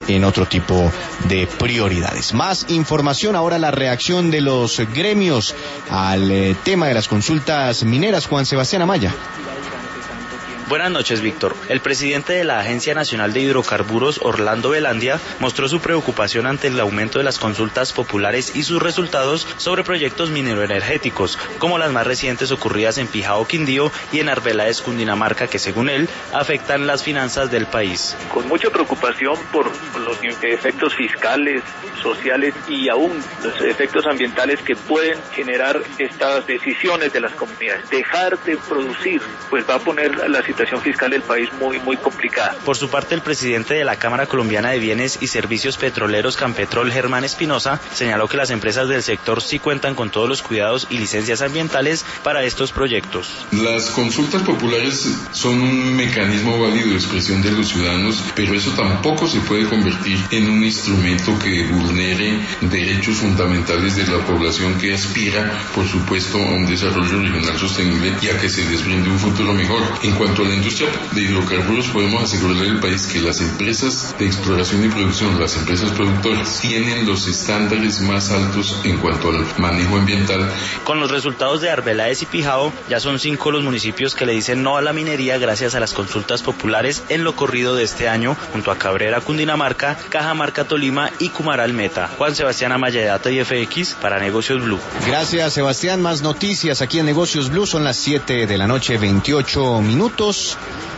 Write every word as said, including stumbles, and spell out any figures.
en otro tipo de prioridades. Más información ahora, la reacción de los gremios al eh, tema de las consultas mineras. Juan Sebastián Amaya. Buenas noches, Víctor. El presidente de la Agencia Nacional de Hidrocarburos, Orlando Velandia, mostró su preocupación ante el aumento de las consultas populares y sus resultados sobre proyectos mineroenergéticos, como las más recientes ocurridas en Pijao, Quindío y en Arbeláez, Cundinamarca, que según él afectan las finanzas del país. Con mucha preocupación por los efectos fiscales, sociales y aún los efectos ambientales que pueden generar estas decisiones de las comunidades. Dejar de producir, pues va a poner la situación fiscal del país muy, muy complicada. Por su parte, el presidente de la Cámara Colombiana de Bienes y Servicios Petroleros, Campetrol, Germán Espinosa, señaló que las empresas del sector sí cuentan con todos los cuidados y licencias ambientales para estos proyectos. Las consultas populares son un mecanismo válido de expresión de los ciudadanos, pero eso tampoco se puede convertir en un instrumento que vulnere derechos fundamentales de la población que aspira, por supuesto, a un desarrollo regional sostenible y a que se les brinde un futuro mejor. En cuanto a la industria de hidrocarburos, podemos asegurarle al país que las empresas de exploración y producción, las empresas productoras, tienen los estándares más altos en cuanto al manejo ambiental. Con los resultados de Arbeláez y Pijao, ya son cinco los municipios que le dicen no a la minería gracias a las consultas populares en lo corrido de este año, junto a Cabrera, Cundinamarca, Cajamarca, Tolima y Cumaral, Meta. Juan Sebastián Amaya, de Data y F X, para Negocios Blue. Gracias, Sebastián. Más noticias aquí en Negocios Blue. Son las siete de la noche, veintiocho minutos.